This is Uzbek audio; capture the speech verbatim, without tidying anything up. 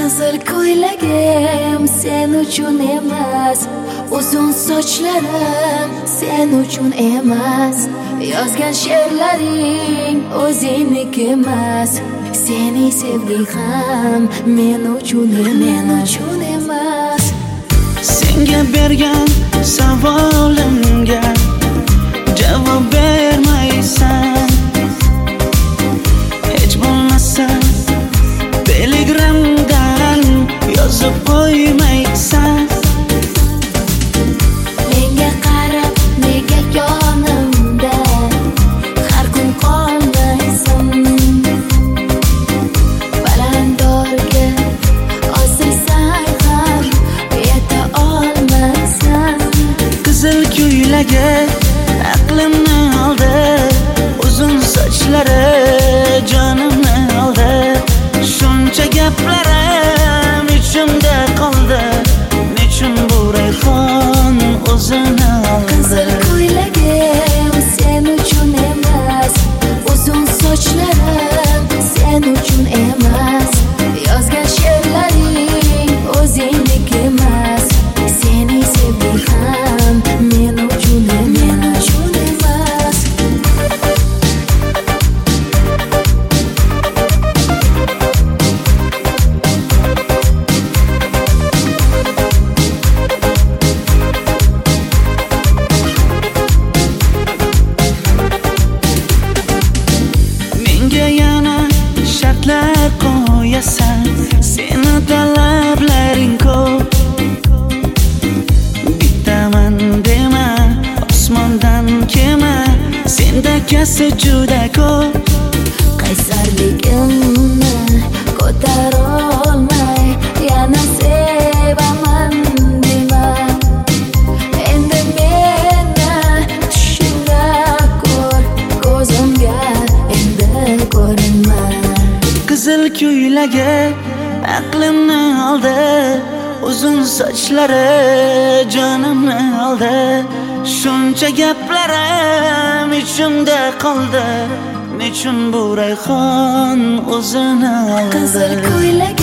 Qizil ko'ylagim sen uchun emas, uzun sochlarim sen uchun emas, yozgan she'rlaring o'zingniki emas, seni sevdik ham men uchun men uchun emas. Senga bergan savolimga javob bermaysan, hech bo'lmasa telegramdan yozib qo'ymaysan. Menga qarab nega yonimda har kun qolmaysan, balandorga osilsang ham yeta olmaysan. Qizil ko'ylagi aqlimni oldi, uzun sochlari jonimni oldi, shuncha gaplarim ichimda qoldi, nechun bu rayhon o'zini oldi. Qizil ko'ylagim sen uchun emas, uzun sochlarim sen uchun emas, yozgan she'rlaring o'zingniki emas, seni sevdik ham men uchun men uchun emas. Menga yana shartlar qo'yasan, seni talablaring ko'p. Bittaman dema, osmondan kema, sendakasi juda ko'p. Qaysarligimni ko'tarolmay yana sevaman dema, endi meni tushingda ko'r, ko'zimga endi ko'rinma. Qizil ko'ylagi aqlimni oldi, uzun sochlari jonimni oldi, shuncha gaplarim ichimda qoldi, nechun bu rayhon o'zini oldi. Qizil ko'ylak